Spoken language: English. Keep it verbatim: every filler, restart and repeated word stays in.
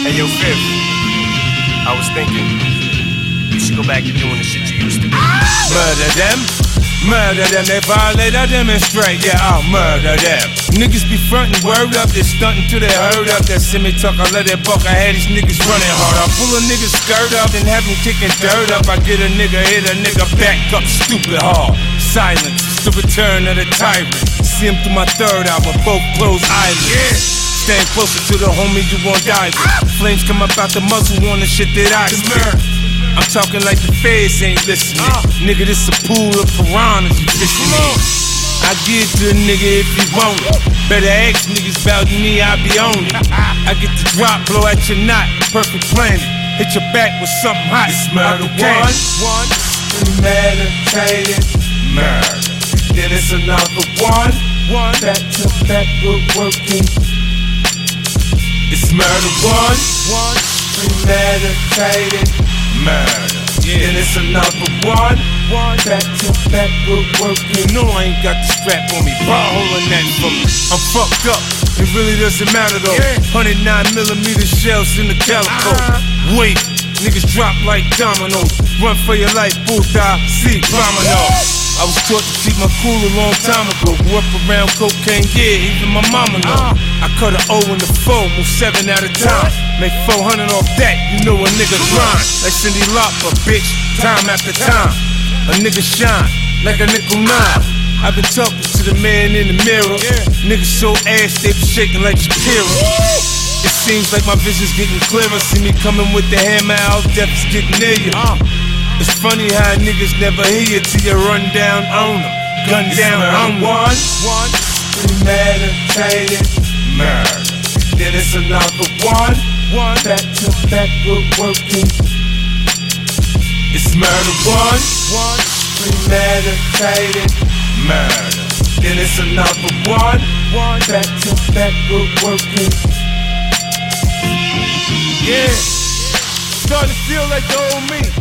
Hey, yo, Fifth, I was thinking, you should go back to doing the shit you used to do. Murder them, murder them, they violate, I demonstrate, yeah, I'll murder them. Niggas be frontin', word up, they stuntin' till they heard up. That semi talk, I let it buck, I had these niggas running hard. I pull a nigga's skirt up and have him kicking dirt up. I get a nigga, hit a nigga back up stupid hard. Silence, it's the return of the tyrant. See him through my third album, both closed eyelids. Yeah. Staying closer to the homie you won't die with. Flames come up out the muzzle on the shit that I spit. I'm talking like the feds ain't listening. uh, Nigga, this a pool of piranhas you fishing in. I give it to a nigga if you want it. Better ask niggas about me, I be on it. I get the drop, blow at your knot, perfect planet. Hit your back with something hot. It's murder one, one, premeditated murder. Then it's another one, one, back to back we're working. It's murder one, one, premeditated murder. Yeah. Then it's another one, one, back to back we're working. You know I ain't got the strap on me, bra holding that for me. I'm fucked up, it really doesn't matter though. Yeah. one oh nine millimeter shells in the calico. Uh-huh. Wait, niggas drop like dominoes. Run for your life, bullseye, see, domino. I was taught to keep my cool a long time ago. Grew up around cocaine, yeah, even my mama know. I cut an O in the four, move seven at a time. Make four hundred off that, you know a nigga grind. Like Cindy Lauper, bitch, time after time. A nigga shine, like a nickel nine. I've been talking to the man in the mirror. Niggas so ass, they be shaking like Shakira. It seems like my vision's getting clearer. See me coming with the hammer out, death is getting near you. It's funny how niggas never hear you till you run down on them. Gun down on one, one, premeditated murder. Then it's another one, one, back to back we're working. It's murder one, one, premeditated murder. Then it's another one, one, back to back we're working. Yeah, starting to feel like the old me.